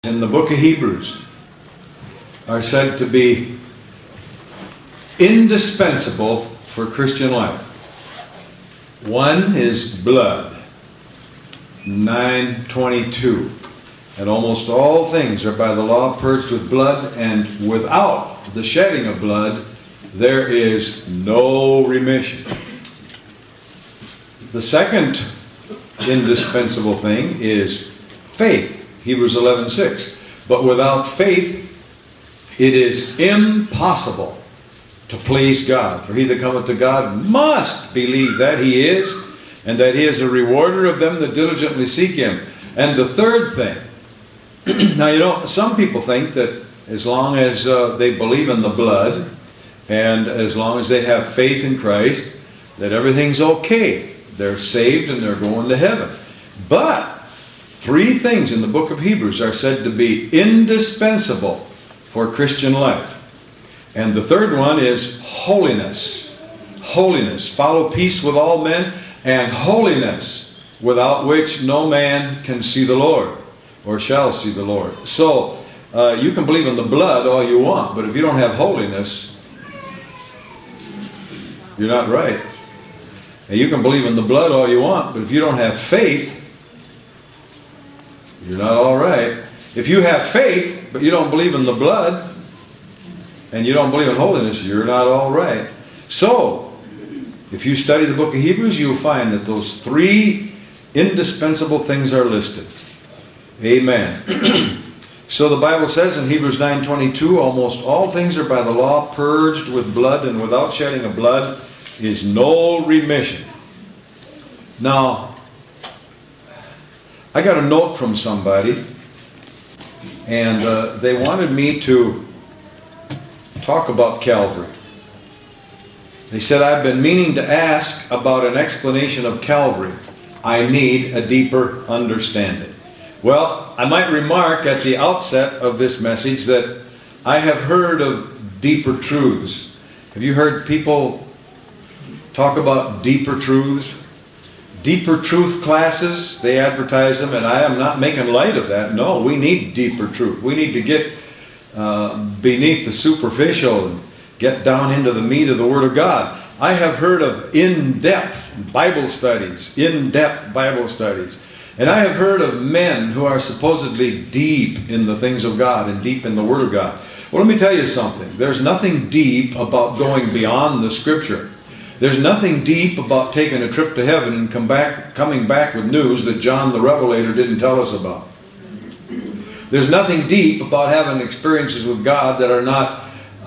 in the book of Hebrews are said to be indispensable for Christian life. One is blood, 9:22. And almost all things are by the law purged with blood, and without the shedding of blood there is no remission. The second indispensable thing is faith. Hebrews 11:6. But without faith it is impossible to please God. For he that cometh to God must believe that he is, and that he is a rewarder of them that diligently seek him. And the third thing, now some people think that as long as they believe in the blood, and as long as they have faith in Christ, that everything's okay. They're saved and they're going to heaven. But three things in the book of Hebrews are said to be indispensable for Christian life. And the third one is holiness. Holiness. Follow peace with all men, and holiness, without which no man can see the Lord, or shall see the Lord. So, you can believe in the blood all you want, but if you don't have holiness, you're not right. And you can believe in the blood all you want, but if you don't have faith, you're not all right. If you have faith, but you don't believe in the blood, and you don't believe in holiness, you're not all right. So, if you study the book of Hebrews, you'll find that those three indispensable things are listed. Amen. So the Bible says in Hebrews 9:22, almost all things are by the law purged with blood, and without shedding of blood is no remission. Now, I got a note from somebody, and they wanted me to talk about Calvary. They said, I've been meaning to ask about an explanation of Calvary. I need a deeper understanding. Well, I might remark at the outset of this message that I have heard of deeper truths. Have you heard people talk about deeper truths? Deeper truth classes, they advertise them, and I am not making light of that. No, we need deeper truth. We need to get beneath the superficial and get down into the meat of the Word of God. I have heard of in-depth Bible studies, and I have heard of men who are supposedly deep in the things of God and deep in the Word of God. Well, let me tell you something. There's nothing deep about going beyond the Scripture. There's nothing deep about taking a trip to heaven and coming back with news that John the Revelator didn't tell us about. There's nothing deep about having experiences with God that are not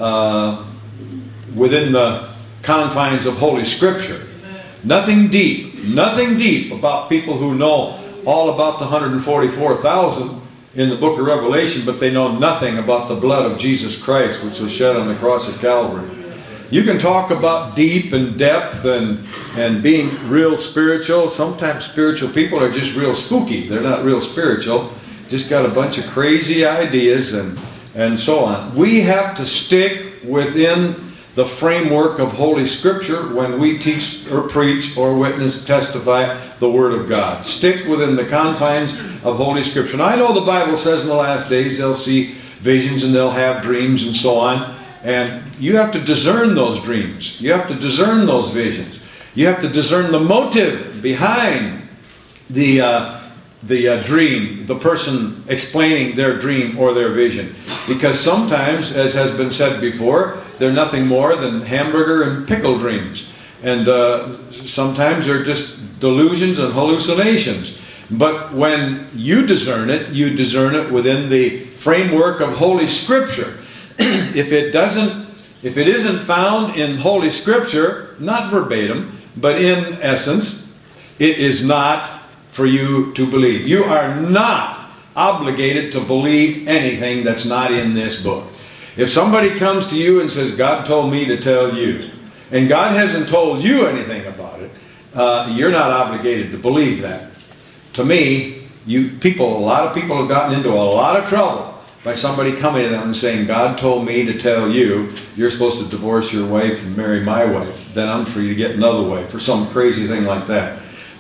within the confines of Holy Scripture. Nothing deep about people who know all about the 144,000 in the book of Revelation, but they know nothing about the blood of Jesus Christ, which was shed on the cross at Calvary. You can talk about deep and depth and being real spiritual. Sometimes spiritual people are just real spooky. They're not real spiritual. Just got a bunch of crazy ideas and so on. We have to stick within the framework of Holy Scripture when we teach or preach or witness, testify the Word of God. Stick within the confines of Holy Scripture. Now, I know the Bible says in the last days they'll see visions and they'll have dreams and so on. And you have to discern those dreams. You have to discern those visions. You have to discern the motive behind the dream, the person explaining their dream or their vision. Because sometimes, as has been said before, they're nothing more than hamburger and pickle dreams. And sometimes they're just delusions and hallucinations. But when you discern it within the framework of Holy Scripture. If it isn't found in Holy Scripture, not verbatim, but in essence, it is not for you to believe. You are not obligated to believe anything that's not in this book. If somebody comes to you and says, God told me to tell you, and God hasn't told you anything about it, you're not obligated to believe that. To me, a lot of people have gotten into a lot of trouble by somebody coming to them and saying, God told me to tell you, you're supposed to divorce your wife and marry my wife. Then I'm free to get another wife, or some crazy thing like that.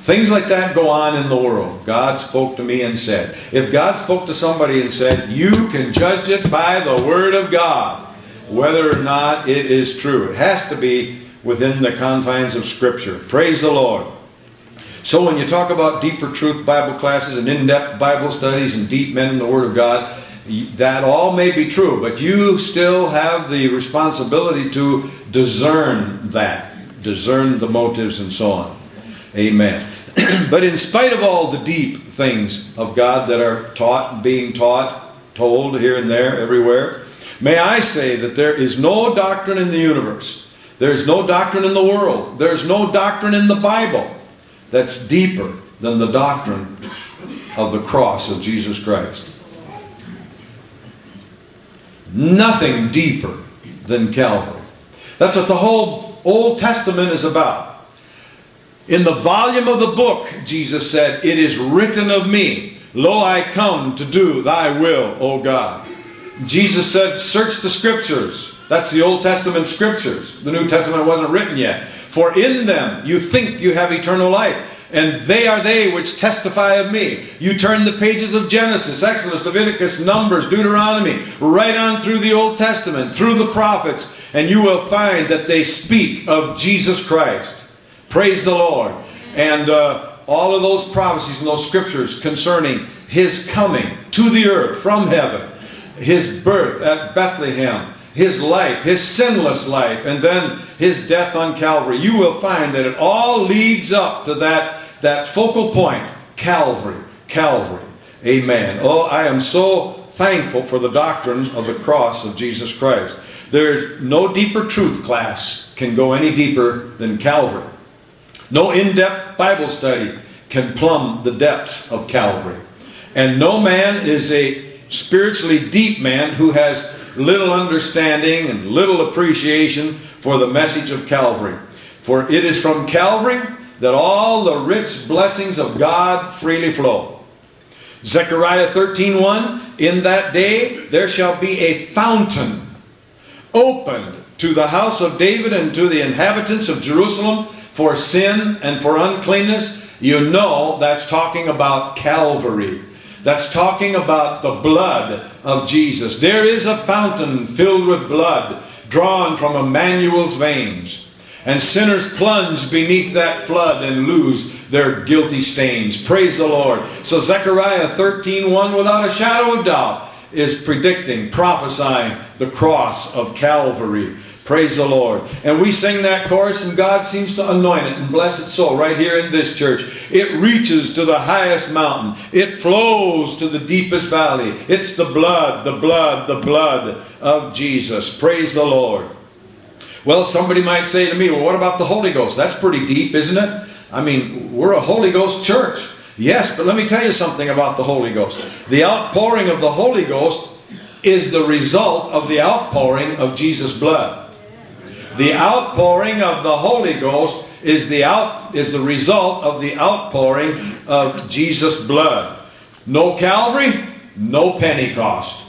Things like that go on in the world. God spoke to me and said. If God spoke to somebody and said, you can judge it by the Word of God, whether or not it is true. It has to be within the confines of Scripture. Praise the Lord. So when you talk about deeper truth Bible classes and in-depth Bible studies and deep men in the Word of God, that all may be true, but you still have the responsibility to discern that. Discern the motives and so on. Amen. But in spite of all the deep things of God that are taught, being taught, told here and there, everywhere, may I say that there is no doctrine in the universe, there is no doctrine in the world, there is no doctrine in the Bible that's deeper than the doctrine of the cross of Jesus Christ. Nothing deeper than Calvary. That's what the whole Old Testament is about. In the volume of the book, Jesus said, it is written of me, lo, I come to do thy will, O God. Jesus said, search the Scriptures. That's the Old Testament Scriptures. The New Testament wasn't written yet. For in them you think you have eternal life, and they are they which testify of me. You turn the pages of Genesis, Exodus, Leviticus, Numbers, Deuteronomy, right on through the Old Testament, through the prophets, and you will find that they speak of Jesus Christ. Praise the Lord. And all of those prophecies and those scriptures concerning His coming to the earth from heaven, His birth at Bethlehem, His life, His sinless life, and then His death on Calvary. You will find that it all leads up to that focal point, Calvary, Calvary. Amen. Oh, I am so thankful for the doctrine of the cross of Jesus Christ. There's no deeper truth class can go any deeper than Calvary. No in-depth Bible study can plumb the depths of Calvary. And no man is a spiritually deep man who has little understanding and little appreciation for the message of Calvary. For it is from Calvary that all the rich blessings of God freely flow. Zechariah 13:1, in that day there shall be a fountain opened to the house of David and to the inhabitants of Jerusalem for sin and for uncleanness. You know that's talking about Calvary. That's talking about the blood of Jesus. There is a fountain filled with blood drawn from Emmanuel's veins. And sinners plunge beneath that flood and lose their guilty stains. Praise the Lord. So Zechariah 13:1, without a shadow of doubt, is predicting, prophesying the cross of Calvary. Praise the Lord. And we sing that chorus, and God seems to anoint it and bless it so right here in this church. It reaches to the highest mountain. It flows to the deepest valley. It's the blood, the blood, the blood of Jesus. Praise the Lord. Well, somebody might say to me, well, what about the Holy Ghost? That's pretty deep, isn't it? I mean, we're a Holy Ghost church. Yes, but let me tell you something about the Holy Ghost. The outpouring of the Holy Ghost is the result of the outpouring of Jesus' blood. The outpouring of the Holy Ghost is the result of the outpouring of Jesus' blood. No Calvary, no Pentecost.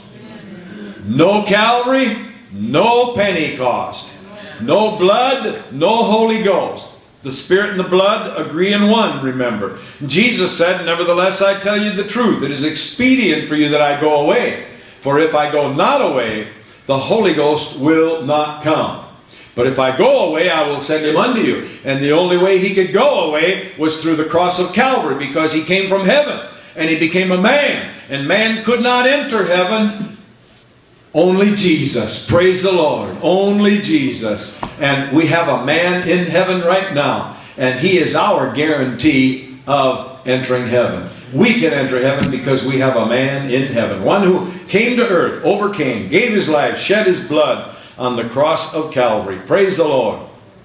No Calvary, no Pentecost. No blood, no Holy Ghost. The Spirit and the blood agree in one, remember. Jesus said, nevertheless, I tell you the truth. It is expedient for you that I go away. For if I go not away, the Holy Ghost will not come. But if I go away, I will send him unto you. And the only way he could go away was through the cross of Calvary, because he came from heaven and he became a man. And man could not enter heaven. Only Jesus. Praise the Lord. Only Jesus. And we have a man in heaven right now. And he is our guarantee of entering heaven. We can enter heaven because we have a man in heaven. One who came to earth, overcame, gave his life, shed his blood on the cross of Calvary. Praise the Lord.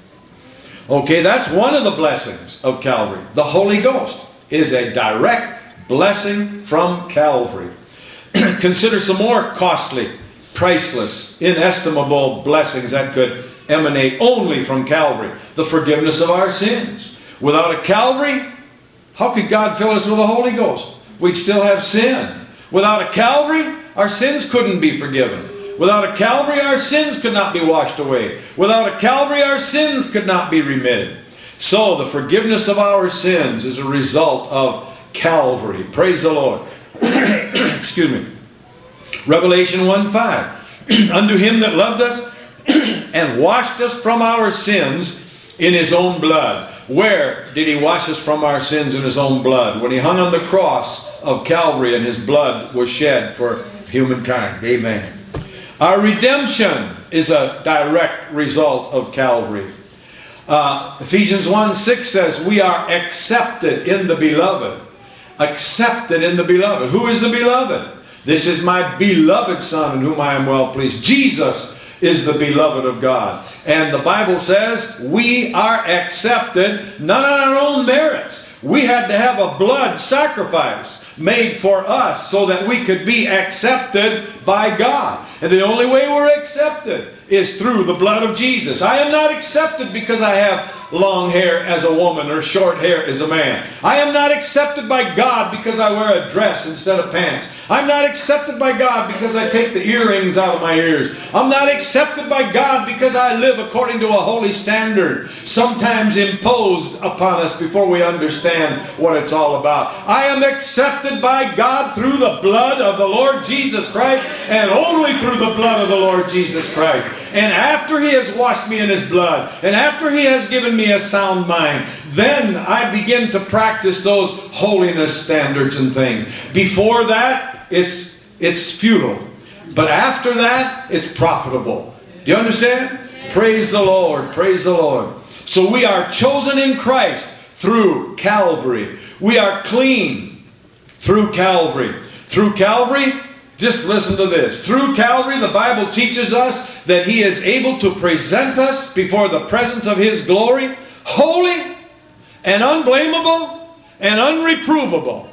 Okay, that's one of the blessings of Calvary. The Holy Ghost is a direct blessing from Calvary. Consider some more costly, priceless, inestimable blessings that could emanate only from Calvary. The forgiveness of our sins. Without a Calvary, how could God fill us with the Holy Ghost? We'd still have sin. Without a Calvary, our sins couldn't be forgiven. Without a Calvary, our sins could not be washed away. Without a Calvary, our sins could not be remitted. So the forgiveness of our sins is a result of Calvary. Praise the Lord. Excuse me. Revelation 1:5. Unto him that loved us and washed us from our sins in his own blood. Where did he wash us from our sins in his own blood? When he hung on the cross of Calvary and his blood was shed for humankind. Amen. Our redemption is a direct result of Calvary. Ephesians 1:6 says we are accepted in the beloved. Accepted in the beloved. Who is the beloved? This is my beloved Son in whom I am well pleased. Jesus is the beloved of God. And the Bible says we are accepted not on our own merits. We had to have a blood sacrifice made for us so that we could be accepted by God. And the only way we're accepted is through the blood of Jesus. I am not accepted because I have long hair as a woman or short hair as a man. I am not accepted by God because I wear a dress instead of pants. I'm not accepted by God because I take the earrings out of my ears. I'm not accepted by God because I live according to a holy standard, sometimes imposed upon us before we understand what it's all about. I am accepted by God through the blood of the Lord Jesus Christ, and only through the blood of the Lord Jesus Christ. And after he has washed me in his blood, and after he has given me a sound mind, then I begin to practice those holiness standards and things. Before that, it's futile. But after that, it's profitable. Do you understand? Praise the Lord. Praise the Lord. So we are chosen in Christ through Calvary. We are clean through Calvary. Through Calvary, just listen to this. Through Calvary, the Bible teaches us that he is able to present us before the presence of his glory, holy and unblameable and unreprovable.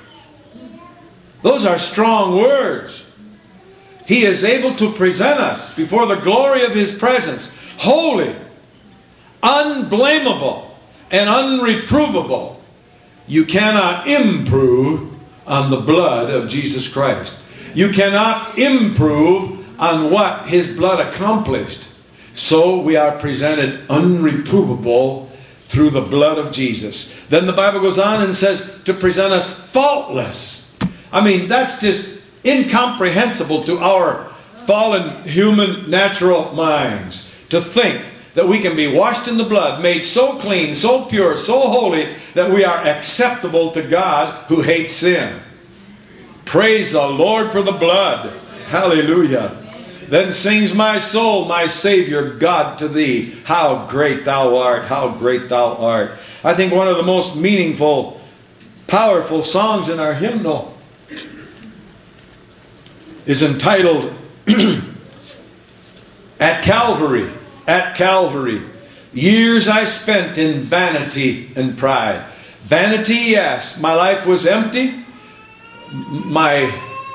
Those are strong words. He is able to present us before the glory of his presence, holy, unblameable, and unreprovable. You cannot improve on the blood of Jesus Christ. You cannot improve on what his blood accomplished. So we are presented unreprovable through the blood of Jesus. Then the Bible goes on and says to present us faultless. I mean, that's just incomprehensible to our fallen human natural minds. To think that we can be washed in the blood, made so clean, so pure, so holy, that we are acceptable to God who hates sin. Praise the Lord for the blood. Hallelujah. Then sings my soul, my Savior God, to thee. How great thou art, how great thou art. I think one of the most meaningful, powerful songs in our hymnal is entitled At Calvary, at Calvary. Years I spent in vanity and pride. Vanity, yes, my life was empty. My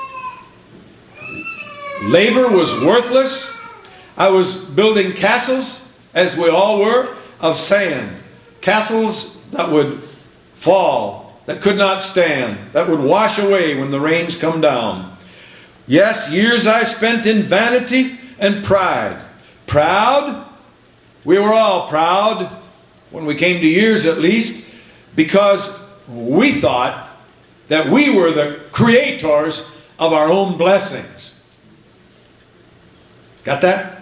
labor was worthless. I was building castles, as we all were, of sand. Castles that would fall, that could not stand, that would wash away when the rains come down. Yes, years I spent in vanity and pride. Proud? We were all proud, when we came to years at least, because we thought that we were the creators of our own blessings. Got that?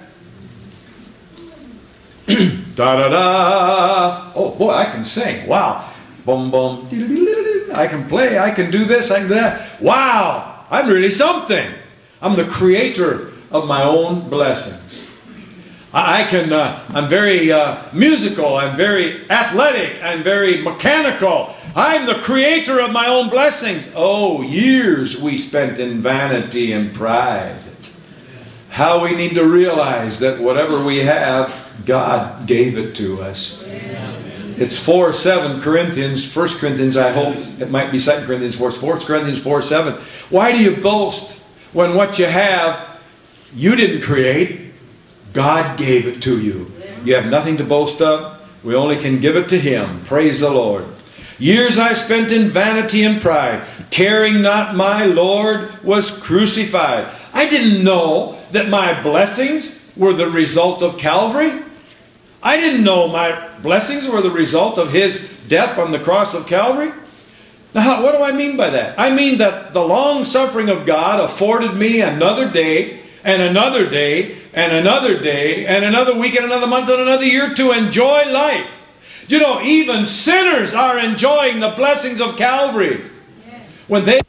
Da-da-da. Oh boy, I can sing. Wow. Boom, boom. I can play. I can do this. I can do that. Wow. I'm really something. I'm the creator of my own blessings. I'm very musical. I'm very athletic. I'm very mechanical. I'm the creator of my own blessings. Oh, years we spent in vanity and pride. How we need to realize that whatever we have, God gave it to us. It's 4:7 Corinthians, 1 Corinthians, I hope it might be 2 Corinthians 4, 4 Corinthians 4:7. Why do you boast when what you have you didn't create? God gave it to you. You have nothing to boast of. We only can give it to him. Praise the Lord. Years I spent in vanity and pride, caring not my Lord was crucified. I didn't know that my blessings were the result of Calvary. I didn't know my blessings were the result of His death on the cross of Calvary. Now, what do I mean by that? I mean that the long suffering of God afforded me another day, and another day, and another day, and another week, and another month, and another year to enjoy life. You know, even sinners are enjoying the blessings of Calvary. When they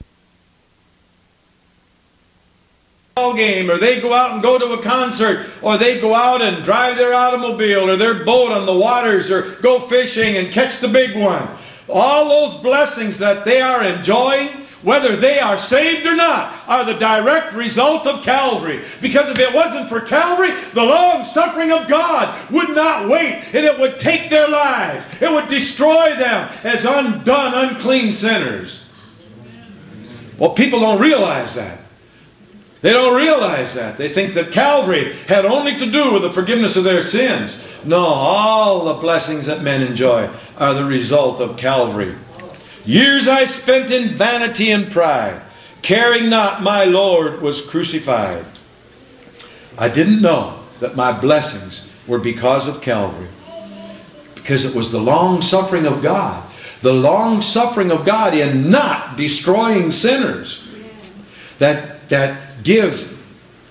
game, or they go out and go to a concert, or they go out and drive their automobile or their boat on the waters, or go fishing and catch the big one. All those blessings that they are enjoying, whether they are saved or not, are the direct result of Calvary. Because if it wasn't for Calvary, the long suffering of God would not wait, and it would take their lives. It would destroy them as undone, unclean sinners. Well, people don't realize that. They don't realize that. They think that Calvary had only to do with the forgiveness of their sins. No, all the blessings that men enjoy are the result of Calvary. Years I spent in vanity and pride, caring not my Lord was crucified. I didn't know that my blessings were because of Calvary. Because it was the long suffering of God. The long suffering of God in not destroying sinners. That gives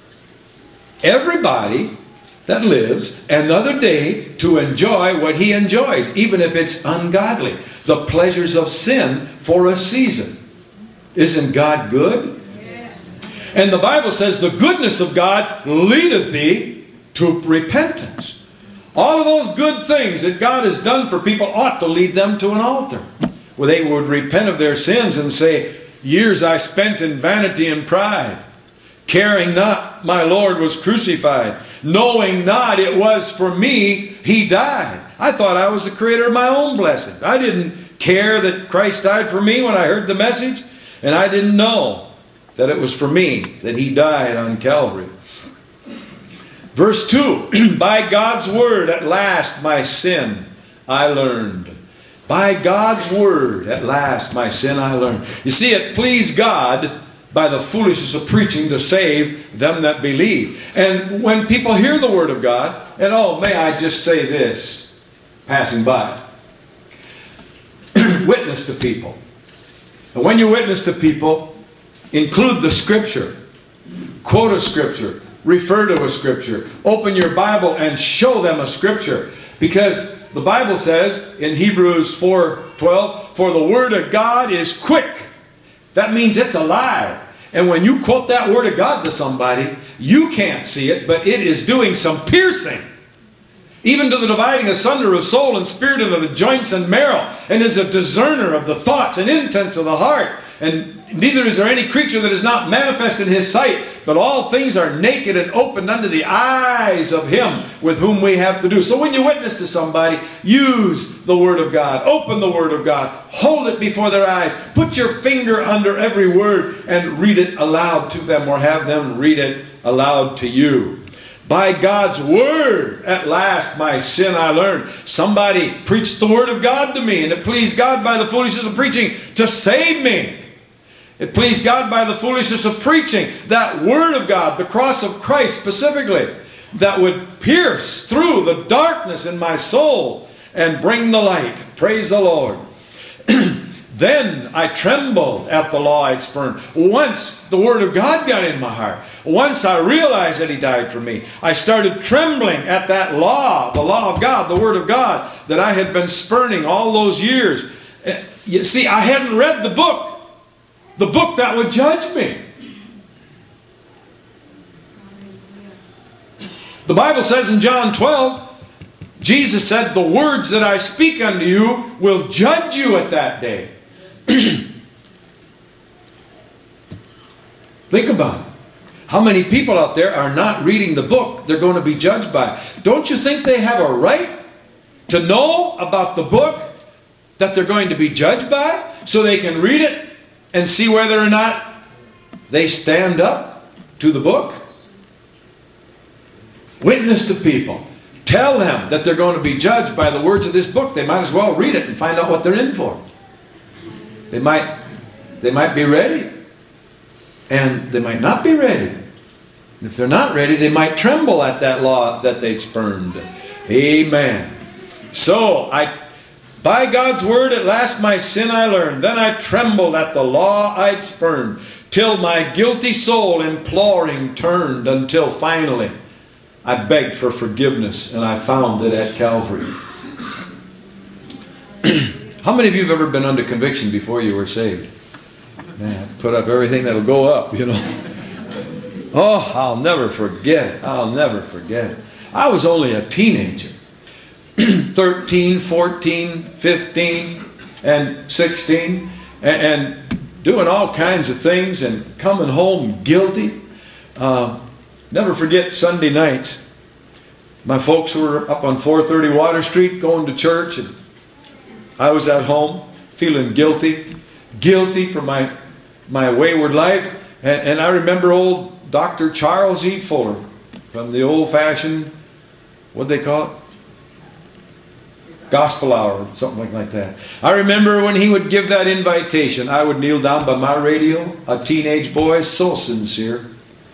everybody that lives another day to enjoy what he enjoys, even if it's ungodly. The pleasures of sin for a season. Isn't God good? And the Bible says the goodness of God leadeth thee to repentance. All of those good things that God has done for people ought to lead them to an altar, where they would repent of their sins and say, years I spent in vanity and pride, caring not my Lord was crucified, knowing not it was for me He died. I thought I was the creator of my own blessings. I didn't care that Christ died for me when I heard the message, and I didn't know that it was for me that He died on Calvary. Verse 2, by God's word at last my sin I learned. By God's word at last my sin I learned. You see, it pleased God by the foolishness of preaching to save them that believe. And when people hear the word of God, and may I just say this, passing by. Witness to people. And when you witness to people, include the Scripture. Quote a Scripture. Refer to a Scripture. Open your Bible and show them a Scripture. Because the Bible says in Hebrews 4:12, for the Word of God is quick. That means it's alive. And when you quote that Word of God to somebody, you can't see it, but it is doing some piercing. Even to the dividing asunder of soul and spirit and of the joints and marrow, and is a discerner of the thoughts and intents of the heart. And neither is there any creature that is not manifest in His sight, but all things are naked and opened unto the eyes of Him with whom we have to do. So when you witness to somebody, use the Word of God. Open the Word of God. Hold it before their eyes. Put your finger under every word and read it aloud to them, or have them read it aloud to you. By God's word, at last my sin I learned. Somebody preached the Word of God to me, and it pleased God by the foolishness of preaching to save me. It pleased God by the foolishness of preaching that Word of God, the cross of Christ specifically, that would pierce through the darkness in my soul and bring the light. Praise the Lord. Then I trembled at the law I'd spurned. Once the Word of God got in my heart, once I realized that He died for me, I started trembling at that law, the law of God, the Word of God, that I had been spurning all those years. You see, I hadn't read the book that would judge me. The Bible says in John 12, Jesus said, the words that I speak unto you will judge you at that day. Think about it. How many people out there are not reading the book they're going to be judged by? Don't you think they have a right to know about the book that they're going to be judged by, so they can read it and see whether or not they stand up to the book? Witness to people. Tell them that they're going to be judged by the words of this book. They might as well read it and find out what they're in for. They might be ready, and they might not be ready. If they're not ready, they might tremble at that law that they'd spurned. Amen. So, by God's word at last my sin I learned. Then I trembled at the law I'd spurned, till my guilty soul imploring turned, until finally I begged for forgiveness, and I found it at Calvary. How many of you have ever been under conviction before you were saved? Man, put up everything that'll go up, you know. Oh, I'll never forget it. I'll never forget it. I was only a teenager. 13, 14, 15, and 16. And doing all kinds of things and coming home guilty. Never forget Sunday nights. My folks were up on 430 Water Street going to church, and I was at home feeling guilty for my wayward life. And I remember old Dr. Charles E. Fuller from the old-fashioned, what'd they call it? Gospel hour, something like that. I remember when he would give that invitation, I would kneel down by my radio, a teenage boy, so sincere,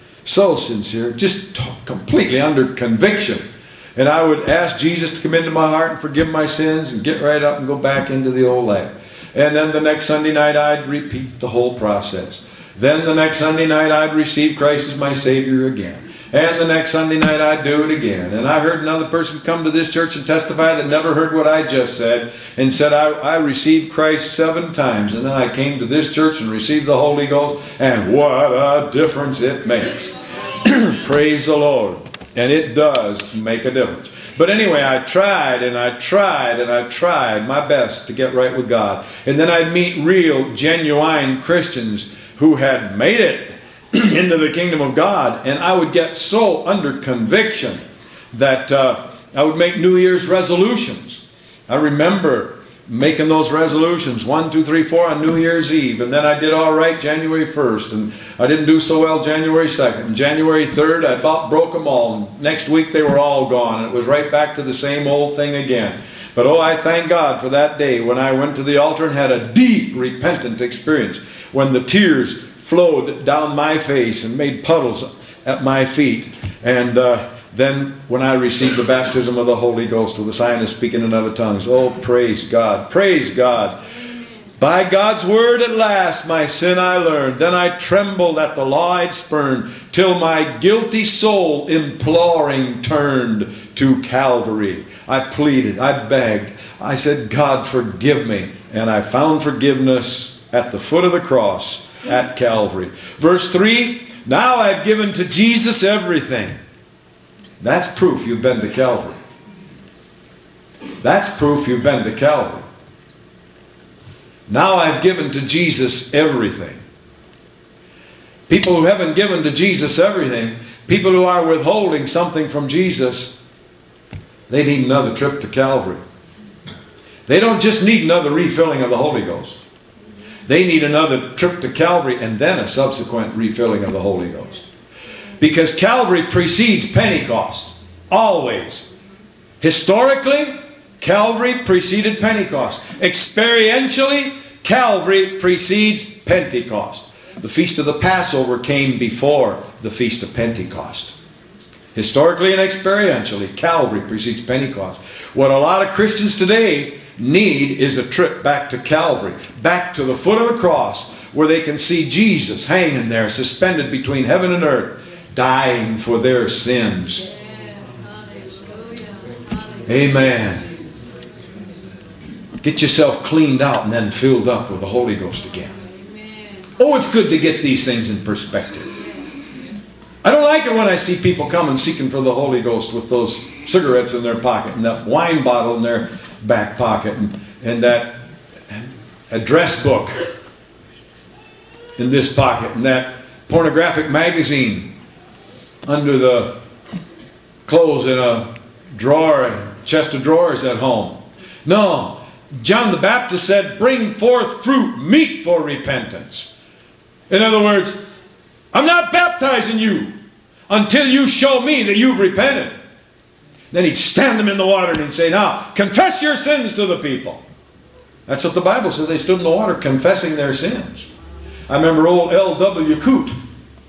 just completely under conviction. And I would ask Jesus to come into my heart and forgive my sins and get right up and go back into the old life. And then the next Sunday night I'd repeat the whole process. Then the next Sunday night I'd receive Christ as my Savior again. And the next Sunday night I'd do it again. And I heard another person come to this church and testify that never heard what I just said, and said, I received Christ 7 times, and then I came to this church and received the Holy Ghost, and what a difference it makes. Praise the Lord. And it does make a difference. But anyway, I tried my best to get right with God. And then I'd meet real, genuine Christians who had made it into the kingdom of God, and I would get so under conviction that I would make New Year's resolutions. I remember making those resolutions 1, 2, 3, 4 on New Year's Eve, and then I did all right January 1st, and I didn't do so well January 2nd. And January 3rd, I about broke them all, and next week they were all gone, and it was right back to the same old thing again. But oh, I thank God for that day when I went to the altar and had a deep repentant experience, when the tears flowed down my face and made puddles at my feet. And then when I received the baptism of the Holy Ghost with the sign of speaking in other tongues. Oh, praise God. Praise God. By God's word at last my sin I learned. Then I trembled at the law I'd spurned, till my guilty soul imploring turned to Calvary. I pleaded, I begged, I said, God, forgive me. And I found forgiveness at the foot of the cross at Calvary. Verse 3, now I've given to Jesus everything. That's proof you've been to Calvary. That's proof you've been to Calvary. Now I've given to Jesus everything. People who haven't given to Jesus everything, people who are withholding something from Jesus, they need another trip to Calvary. They don't just need another refilling of the Holy Ghost. They need another trip to Calvary and then a subsequent refilling of the Holy Ghost. Because Calvary precedes Pentecost. Always. Historically, Calvary preceded Pentecost. Experientially, Calvary precedes Pentecost. The Feast of the Passover came before the Feast of Pentecost. Historically and experientially, Calvary precedes Pentecost. What a lot of Christians today need is a trip back to Calvary, back to the foot of the cross, where they can see Jesus hanging there, suspended between heaven and earth, dying for their sins. Amen. Get yourself cleaned out and then filled up with the Holy Ghost again. Oh, it's good to get these things in perspective. I don't like it when I see people coming seeking for the Holy Ghost with those cigarettes in their pocket and that wine bottle in their back pocket and that address book in this pocket and that pornographic magazine under the clothes in a drawer, a chest of drawers at home. No, John the Baptist said, bring forth fruit meet for repentance. In other words, I'm not baptizing you until you show me that you've repented. Then he'd stand them in the water and he'd say, now, confess your sins to the people. That's what the Bible says. They stood in the water confessing their sins. I remember old L.W. Coote,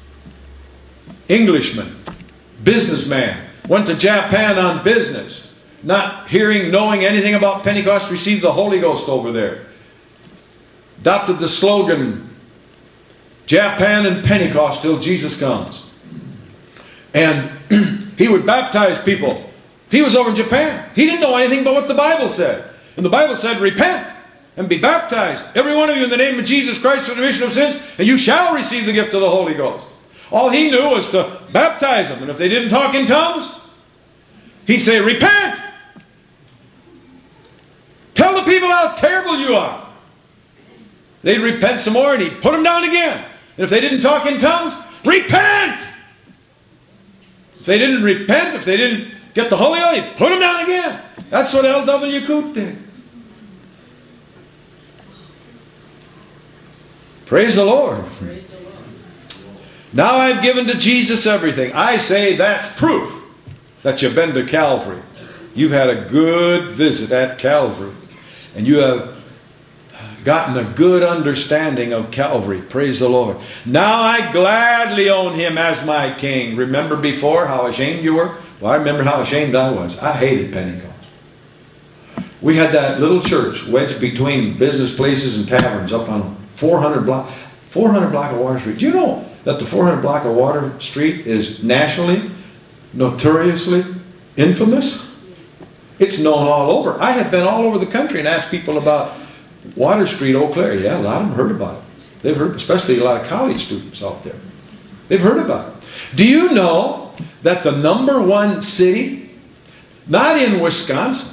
Englishman, businessman, went to Japan on business. not hearing, knowing anything about Pentecost, received the Holy Ghost over there. Adopted the slogan, Japan and Pentecost till Jesus comes. And he would baptize people. He was over in Japan. He didn't know anything but what the Bible said. And the Bible said, repent and be baptized, every one of you, in the name of Jesus Christ for the remission of sins, and you shall receive the gift of the Holy Ghost. All he knew was to baptize them. And if they didn't talk in tongues, he'd say, repent. Tell the people how terrible you are. They'd repent some more, and he'd put them down again. And if they didn't talk in tongues, repent. If they didn't repent, if they didn't get the Holy Ghost, he'd put them down again. That's what L.W. Coop did. Praise the Lord. Praise the Lord. Now I've given to Jesus everything. I say that's proof that you've been to Calvary. You've had a good visit at Calvary. And you have gotten a good understanding of Calvary. Praise the Lord. Now I gladly own him as my king. Remember before how ashamed you were? Well, I remember how ashamed I was. I hated Pentecost. We had that little church wedged between business places and taverns up on 400 block of Water Street. Do you know that the 400 block of Water Street is nationally, notoriously infamous? It's known all over. I have been all over the country and asked people about Water Street, Eau Claire. Yeah, a lot of them heard about it. They've heard, especially a lot of college students out there. They've heard about it. Do you know that the #1 city, not in Wisconsin,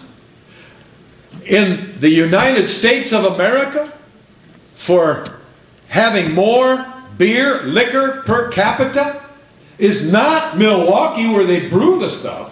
in the United States of America, for having more beer, liquor per capita, is not Milwaukee, where they brew the stuff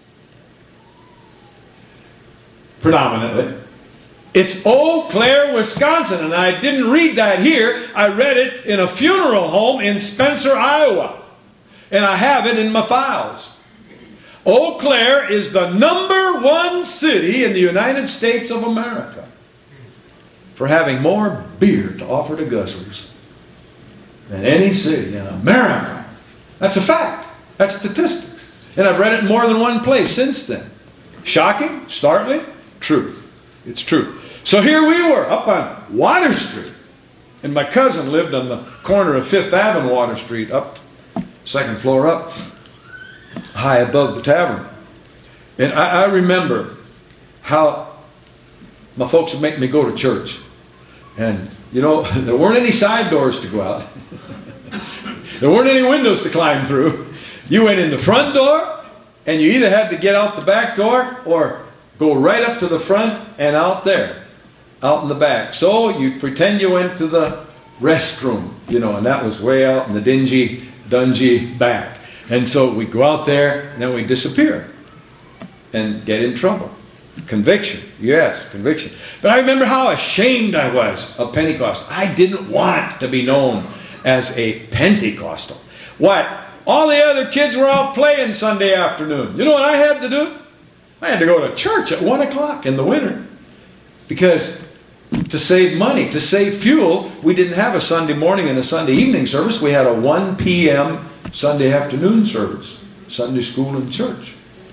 predominantly. It's Eau Claire, Wisconsin. And I didn't read that here. I read it in a funeral home in Spencer, Iowa. And I have it in my files. Eau Claire is the #1 city in the United States of America for having more beer to offer to guzzlers than any city in America. That's a fact. That's statistics. And I've read it in more than one place since then. Shocking? Startling? Truth. It's true. So here we were up on Water Street. And my cousin lived on the corner of 5th Avenue, Water Street, up, second floor up, high above the tavern. And I remember how my folks would make me go to church. And, you know, there weren't any side doors to go out. There weren't any windows to climb through. You went in the front door, and you either had to get out the back door or go right up to the front and out there, out in the back. So you'd pretend you went to the restroom, you know, and that was way out in the dingy, dungy back. And so we'd go out there, and then we'd disappear and get in trouble. Conviction. Yes, conviction. But I remember how ashamed I was of Pentecost. I didn't want to be known as a Pentecostal. What? All the other kids were out playing Sunday afternoon. You know what I had to do? I had to go to church at 1 o'clock in the winter. Because to save money, to save fuel, we didn't have a Sunday morning and a Sunday evening service. We had a 1 p.m. Sunday afternoon service. Sunday school and church.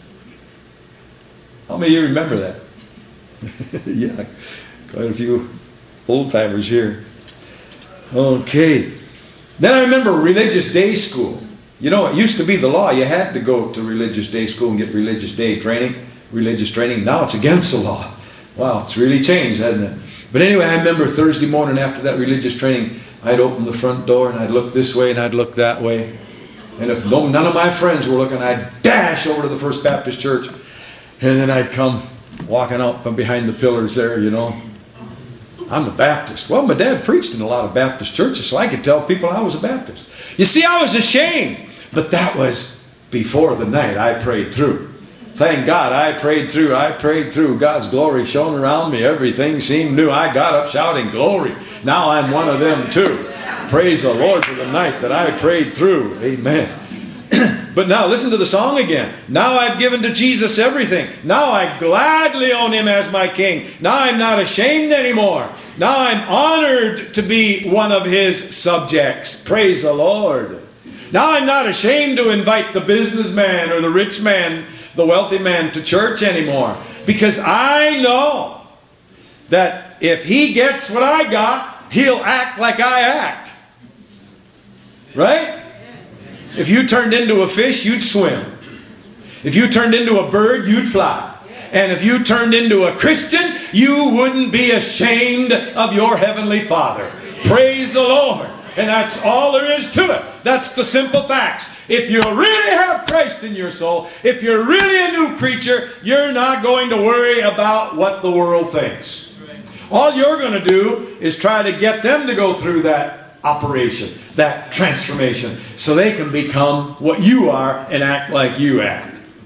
How many of you remember that? Yeah, quite a few old-timers here. Okay. Then I remember religious day school. You know, it used to be the law. You had to go to religious day school and get religious training. Now it's against the law. Wow, it's really changed, hasn't it? But anyway, I remember Thursday morning after that religious training, I'd open the front door and I'd look this way and I'd look that way. And if none of my friends were looking, I'd dash over to the First Baptist Church. And then I'd come walking up from behind the pillars there, you know. I'm a Baptist. Well, my dad preached in a lot of Baptist churches, so I could tell people I was a Baptist. You see, I was ashamed. But that was before the night I prayed through. Thank God I prayed through. God's glory shone around me. Everything seemed new. I got up shouting glory. Now I'm one of them too. Praise the Lord for the night that I prayed through. Amen. But now listen to the song again. Now I've given to Jesus everything. Now I gladly own him as my king. Now I'm not ashamed anymore. Now I'm honored to be one of his subjects. Praise the Lord. Now I'm not ashamed to invite the businessman or the rich man the wealthy man to church anymore. Because I know that if he gets what I got, he'll act like I act. Right? If you turned into a fish, you'd swim. If you turned into a bird, you'd fly. And if you turned into a Christian, you wouldn't be ashamed of your Heavenly Father. Praise the Lord. And that's all there is to it. That's the simple facts. If you really have Christ in your soul, if you're really a new creature, you're not going to worry about what the world thinks. All you're going to do is try to get them to go through that operation, that transformation, so they can become what you are and act like you act.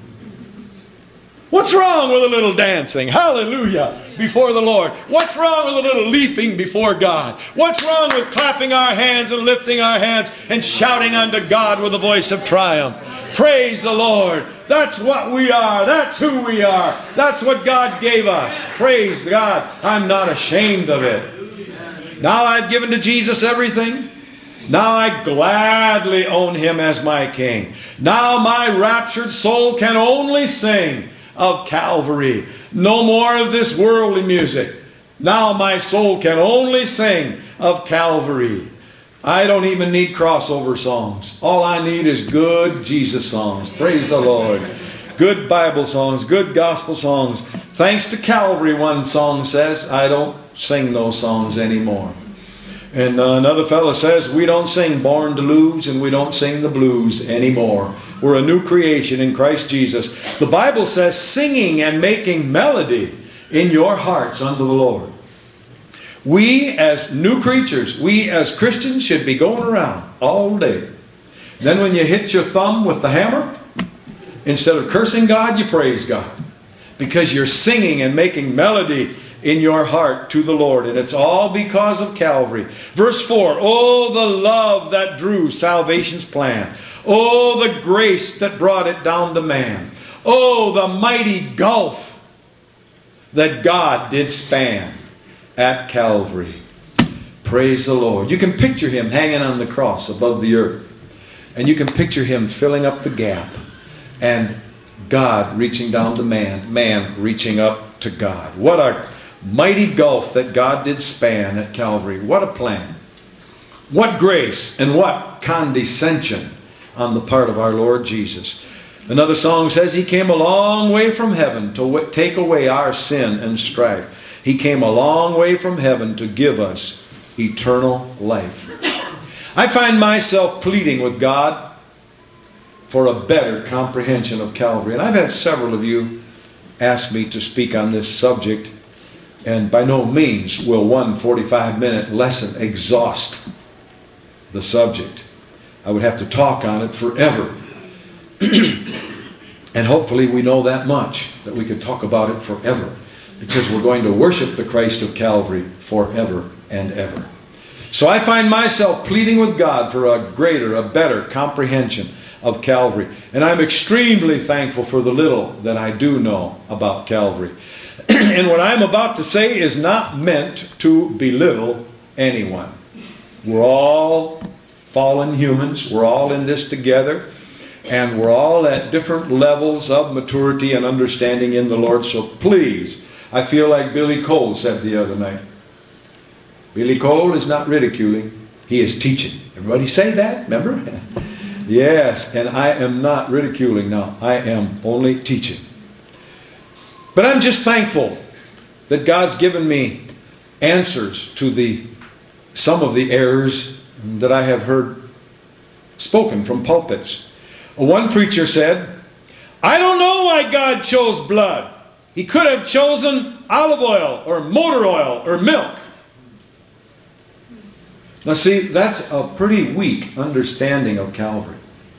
What's wrong with a little dancing? Hallelujah. Before the Lord. What's wrong with a little leaping before God? What's wrong with clapping our hands and lifting our hands and shouting unto God with a voice of triumph? Praise the Lord. That's what we are. That's who we are. That's what God gave us. Praise God. I'm not ashamed of it. Now I've given to Jesus everything. Now I gladly own Him as my King. Now my raptured soul can only sing of Calvary. No more of this worldly music. Now my soul can only sing of Calvary. I don't even need crossover songs. All I need is good Jesus songs. Praise the Lord. Good Bible songs, good gospel songs. Thanks to Calvary, one song says. I don't sing those songs anymore. And another fellow says, we don't sing Born to Lose and we don't sing the blues anymore. We're a new creation in Christ Jesus. The Bible says singing and making melody in your hearts unto the Lord. We as new creatures, we as Christians should be going around all day. Then when you hit your thumb with the hammer, instead of cursing God, you praise God. Because you're singing and making melody in your heart to the Lord. And it's all because of Calvary. Verse 4, oh, the love that drew salvation's plan. Oh, the grace that brought it down to man. Oh, the mighty gulf that God did span at Calvary. Praise the Lord. You can picture Him hanging on the cross above the earth. And you can picture Him filling up the gap. And God reaching down to man. Man reaching up to God. What a mighty gulf that God did span at Calvary. What a plan. What grace and what condescension on the part of our Lord Jesus. Another song says He came a long way from heaven to take away our sin and strife. He came a long way from heaven to give us eternal life. I find myself pleading with God for a better comprehension of Calvary. And I've had several of you ask me to speak on this subject. And by no means will one 45-minute lesson exhaust the subject. I would have to talk on it forever. And hopefully we know that much, that we could talk about it forever. Because we're going to worship the Christ of Calvary forever and ever. So I find myself pleading with God for a greater, a better comprehension of Calvary. And I'm extremely thankful for the little that I do know about Calvary. And what I'm about to say is not meant to belittle anyone. We're all fallen humans. We're all in this together. And we're all at different levels of maturity and understanding in the Lord. So please, I feel like Billy Cole said the other night. Billy Cole is not ridiculing. He is teaching. Everybody say that, remember? Yes, and I am not ridiculing now. I am only teaching. But I'm just thankful that God's given me answers to some of the errors that I have heard spoken from pulpits. One preacher said, I don't know why God chose blood. He could have chosen olive oil or motor oil or milk. Now see, that's a pretty weak understanding of Calvary.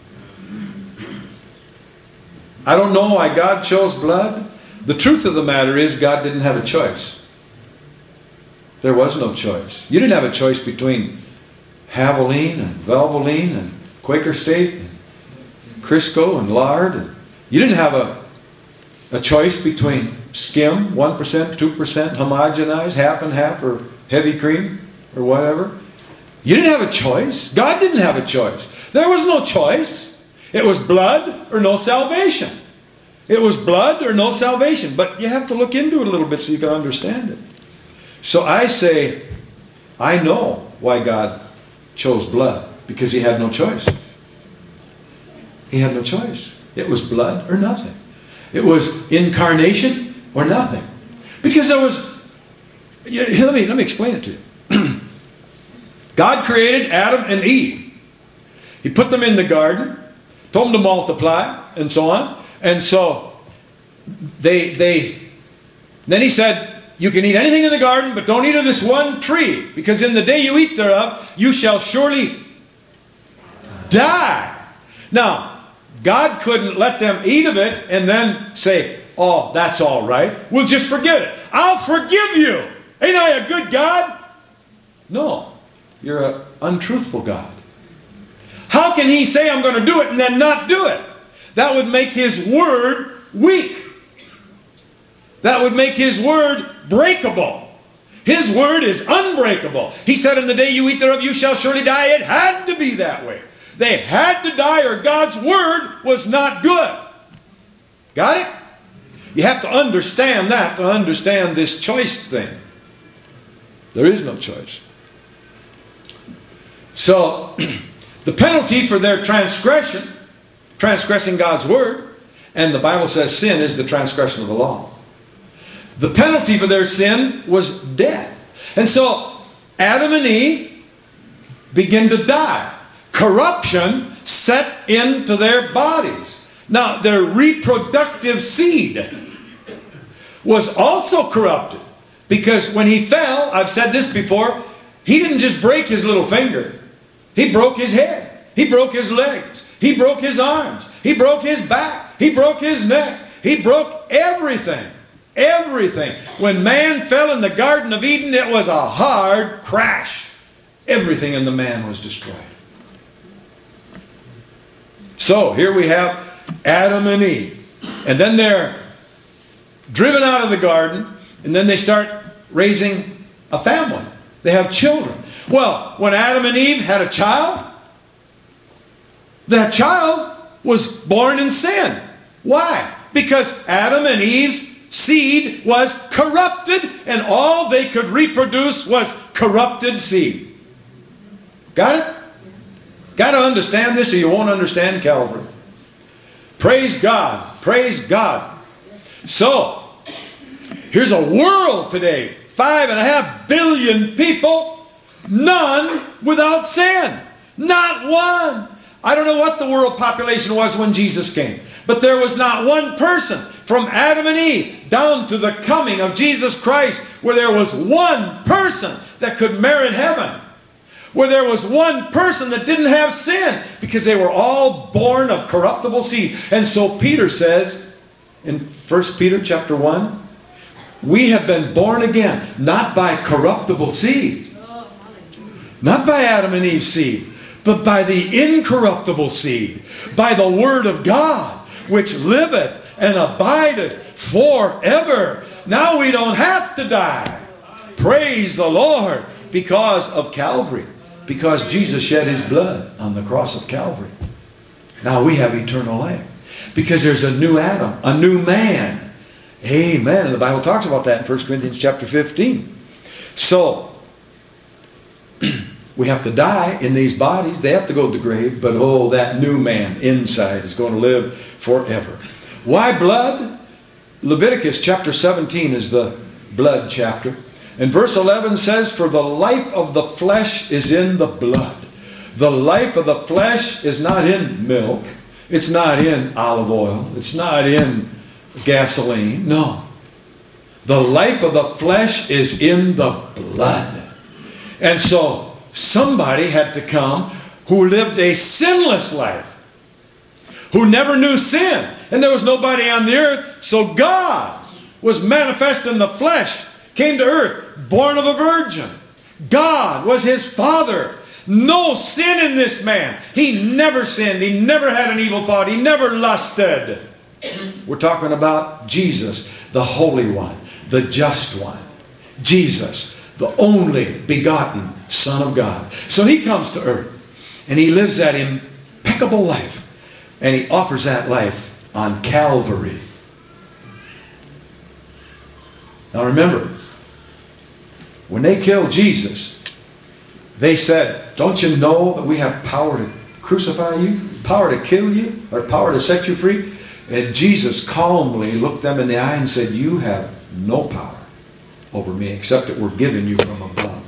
I don't know why God chose blood. The truth of the matter is God didn't have a choice. There was no choice. You didn't have a choice between Valvoline and Valvoline and Quaker State and Crisco and lard. You didn't have a choice between skim, 1%, 2%, homogenized, half and half, or heavy cream, or whatever. You didn't have a choice. God didn't have a choice. There was no choice. It was blood or no salvation. It was blood or no salvation. But you have to look into it a little bit so you can understand it. So I say, I know why God chose blood. Because he had no choice. He had no choice. It was blood or nothing. It was incarnation or nothing. Because there was... Let me explain it to you. God created Adam and Eve. He put them in the garden, told them to multiply, and so on. And so then he said, you can eat anything in the garden, but don't eat of this one tree, because in the day you eat thereof, you shall surely die. Now, God couldn't let them eat of it and then say, oh, that's all right. We'll just forget it. I'll forgive you. Ain't I a good God? No, you're an untruthful God. How can he say I'm going to do it and then not do it? That would make his word weak. That would make his word breakable. His word is unbreakable. He said, in the day you eat thereof, you shall surely die. It had to be that way. They had to die or God's word was not good. Got it? You have to understand that to understand this choice thing. There is no choice. So, the penalty for their transgression, transgressing God's word, and the Bible says sin is the transgression of the law. The penalty for their sin was death. And so, Adam and Eve begin to die. Corruption set into their bodies. Now, their reproductive seed was also corrupted. Because when he fell, I've said this before, he didn't just break his little finger. He broke his head. He broke his legs. He broke his arms. He broke his back. He broke his neck. He broke everything. Everything. When man fell in the Garden of Eden, it was a hard crash. Everything in the man was destroyed. So, here we have Adam and Eve. And then they're driven out of the garden. And then they start raising a family. They have children. Well, when Adam and Eve had a child, that child was born in sin. Why? Because Adam and Eve's seed was corrupted, and all they could reproduce was corrupted seed. Got it? Got to understand this or you won't understand Calvary. Praise God. Praise God. So, here's a world today, 5.5 billion people, none without sin. Not one. I don't know what the world population was when Jesus came, but there was not one person from Adam and Eve down to the coming of Jesus Christ where there was one person that could merit heaven. Where there was one person that didn't have sin, because they were all born of corruptible seed. And so Peter says in 1 Peter chapter 1, we have been born again, not by corruptible seed, not by Adam and Eve's seed, but by the incorruptible seed, by the word of God, which liveth and abideth forever. Now we don't have to die. Praise the Lord, because of Calvary. Because Jesus shed his blood on the cross of Calvary. Now we have eternal life. Because there's a new Adam, a new man. Amen. And the Bible talks about that in 1 Corinthians chapter 15. So, we have to die in these bodies. They have to go to the grave. But oh, that new man inside is going to live forever. Why blood? Leviticus chapter 17 is the blood chapter. And verse 11 says, for the life of the flesh is in the blood. The life of the flesh is not in milk. It's not in olive oil. It's not in gasoline. No. The life of the flesh is in the blood. And so somebody had to come who lived a sinless life, who never knew sin. And there was nobody on the earth. So God was manifest in the flesh, came to earth, born of a virgin. God was his father. No sin in this man. He never sinned. He never had an evil thought. He never lusted. We're talking about Jesus, the Holy One, the Just One. Jesus, the only begotten Son of God. So he comes to earth and he lives that impeccable life, and he offers that life on Calvary. Now remember, when they killed Jesus, they said, don't you know that we have power to crucify you, power to kill you, or power to set you free? And Jesus calmly looked them in the eye and said, you have no power over me except it were given you from above.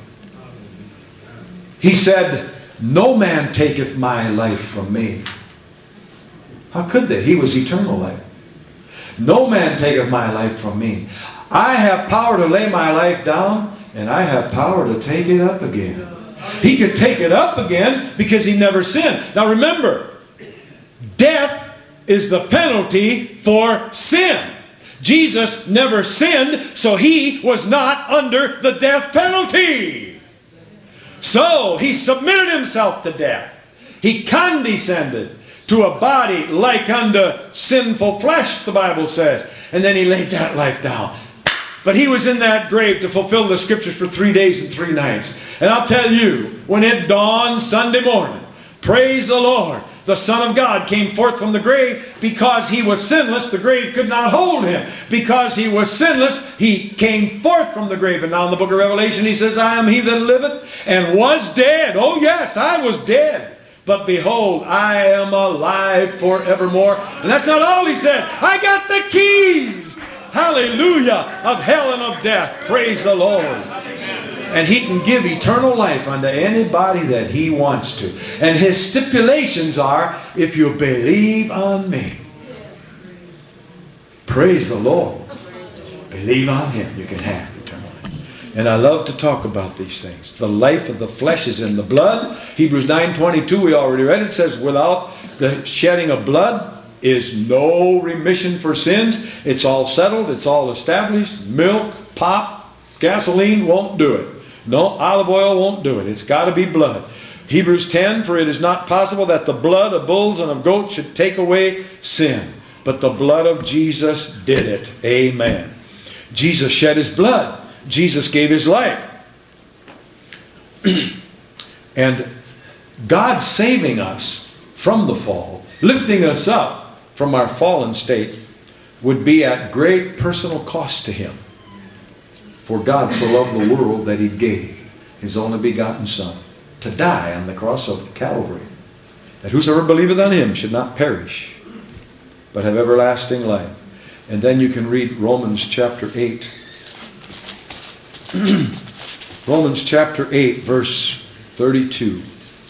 He said, no man taketh my life from me. How could they? He was eternal life. No man taketh my life from me. I have power to lay my life down, and I have power to take it up again. He could take it up again because he never sinned. Now remember, death is the penalty for sin. Jesus never sinned, so he was not under the death penalty. So he submitted himself to death. He condescended to a body like unto sinful flesh, the Bible says. And then he laid that life down. But he was in that grave to fulfill the scriptures for 3 days and 3 nights. And I'll tell you, when it dawned Sunday morning, praise the Lord, the Son of God came forth from the grave. Because he was sinless, the grave could not hold him. Because he was sinless, he came forth from the grave. And now in the book of Revelation he says, I am he that liveth and was dead. Oh yes, I was dead. But behold, I am alive forevermore. And that's not all he said. I got the keys, hallelujah, of hell and of death. Praise the Lord. And he can give eternal life unto anybody that he wants to. And his stipulations are, if you believe on me. Praise the Lord. Believe on him, you can have eternal life. And I love to talk about these things. The life of the flesh is in the blood. Hebrews 9:22, we already read it, says, without the shedding of blood is no remission for sins. It's all settled, it's all established. Milk, pop, gasoline won't do it. No, olive oil won't do it. It's got to be blood. Hebrews 10, for it is not possible that the blood of bulls and of goats should take away sin. But the blood of Jesus did it. Amen. Jesus shed his blood. Jesus gave his life. And God saving us from the fall, lifting us up from our fallen state, would be at great personal cost to him. For God so loved the world that he gave his only begotten Son to die on the cross of Calvary, that whosoever believeth on him should not perish, but have everlasting life. And then you can read Romans chapter 8. Romans chapter 8, verse 32.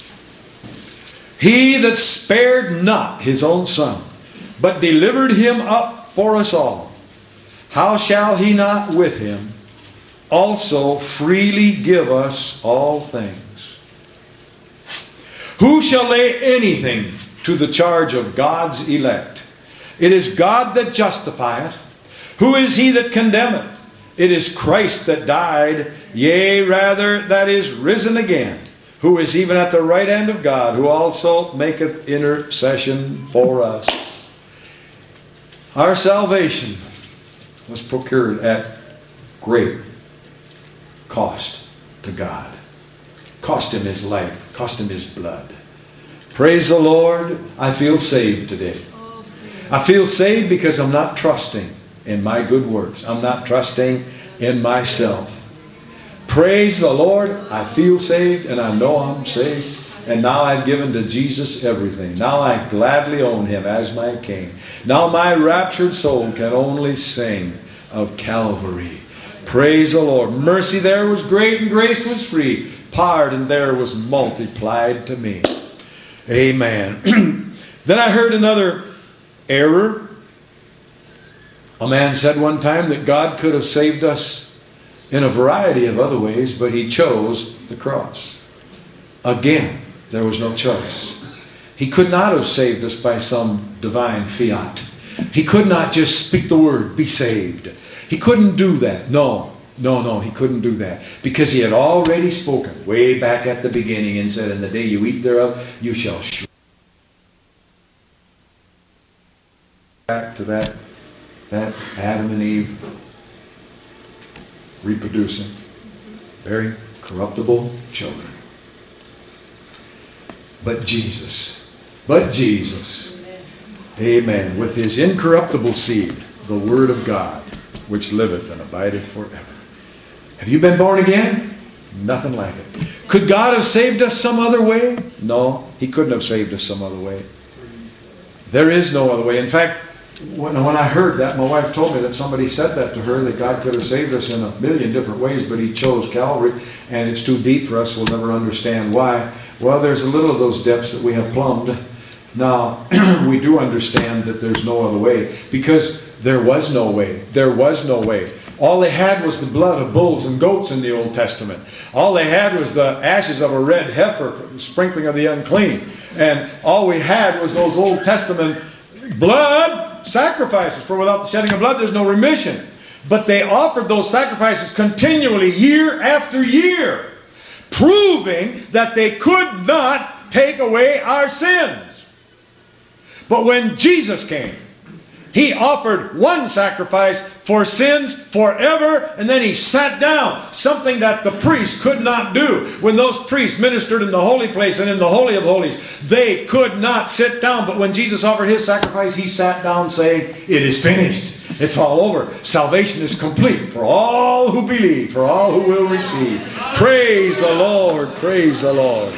He that spared not his own Son, but delivered him up for us all, how shall he not with him also freely give us all things? Who shall lay anything to the charge of God's elect? It is God that justifieth. Who is he that condemneth? It is Christ that died, yea, rather, that is risen again, who is even at the right hand of God, who also maketh intercession for us. Our salvation was procured at great cost to God. Cost him his life, cost him his blood. Praise the Lord, I feel saved today. I feel saved because I'm not trusting in my good works. I'm not trusting in myself. Praise the Lord, I feel saved and I know I'm saved. And now I've given to Jesus everything. Now I gladly own him as my King. Now my raptured soul can only sing of Calvary. Praise the Lord. Mercy there was great and grace was free. Pardon there was multiplied to me. Amen. Then I heard another error. A man said one time that God could have saved us in a variety of other ways, but he chose the cross. Again, there was no choice. He could not have saved us by some divine fiat. He could not just speak the word, be saved. He couldn't do that. No, he couldn't do that. Because he had already spoken way back at the beginning and said, in the day you eat thereof, you shall shrink. Back to that Adam and Eve reproducing, bearing corruptible children. But Jesus, amen, with his incorruptible seed, the Word of God, which liveth and abideth forever. Have you been born again? Nothing like it. Could God have saved us some other way? No, He couldn't have saved us some other way. There is no other way. In fact, when I heard that, my wife told me that somebody said that to her, that God could have saved us in a million different ways, but He chose Calvary, and it's too deep for us. We'll never understand why. Well, there's a little of those depths that we have plumbed. Now, we do understand that there's no other way, because there was no way. There was no way. All they had was the blood of bulls and goats in the Old Testament. All they had was the ashes of a red heifer for the sprinkling of the unclean. And all we had was those Old Testament blood sacrifices. For without the shedding of blood, there's no remission. But they offered those sacrifices continually, year after year, proving that they could not take away our sins. But when Jesus came, He offered one sacrifice for sins forever, and then He sat down, something that the priest could not do. When those priests ministered in the holy place and in the Holy of Holies, they could not sit down. But when Jesus offered His sacrifice, He sat down saying, "It is finished. It's all over. Salvation is complete for all who believe, for all who will receive." Praise the Lord. Praise the Lord.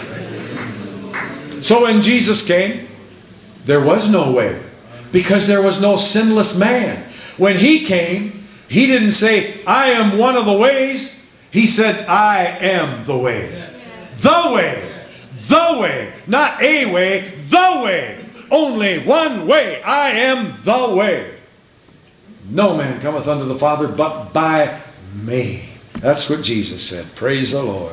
So when Jesus came, there was no way, because there was no sinless man. When He came, He didn't say, "I am one of the ways." He said, "I am the way." The way. The way. Not a way. The way. Only one way. I am the way. No man cometh unto the Father but by me. That's what Jesus said. Praise the Lord.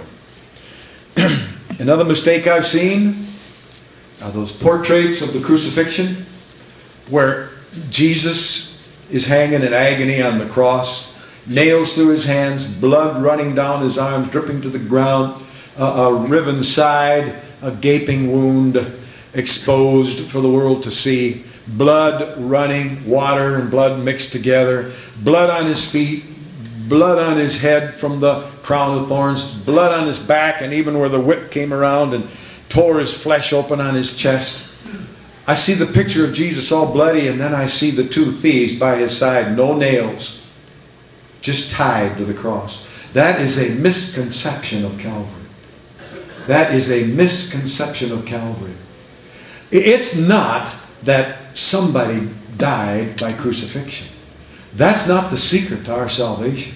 Another mistake I've seen are those portraits of the crucifixion, where Jesus is hanging in agony on the cross, nails through His hands, blood running down His arms, dripping to the ground, a riven side, a gaping wound exposed for the world to see, blood running, water and blood mixed together, blood on His feet, blood on His head from the crown of thorns, blood on His back, and even where the whip came around and tore His flesh open on His chest. I see the picture of Jesus all bloody, and then I see the two thieves by His side, no nails, just tied to the cross. That is a misconception of Calvary. That is a misconception of Calvary. It's not that somebody died by crucifixion. That's not the secret to our salvation.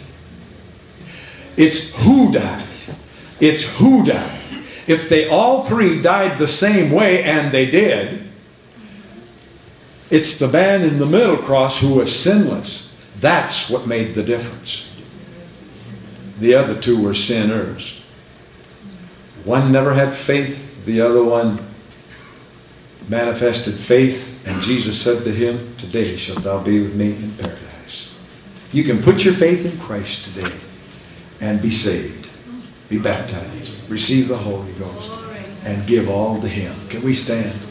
It's who died. It's who died. If they all three died the same way, and they did, it's the man in the middle cross who was sinless. That's what made the difference. The other two were sinners. One never had faith. The other one manifested faith. And Jesus said to him, "Today shalt thou be with me in paradise." You can put your faith in Christ today and be saved. Be baptized. Receive the Holy Ghost. And give all to Him. Can we stand?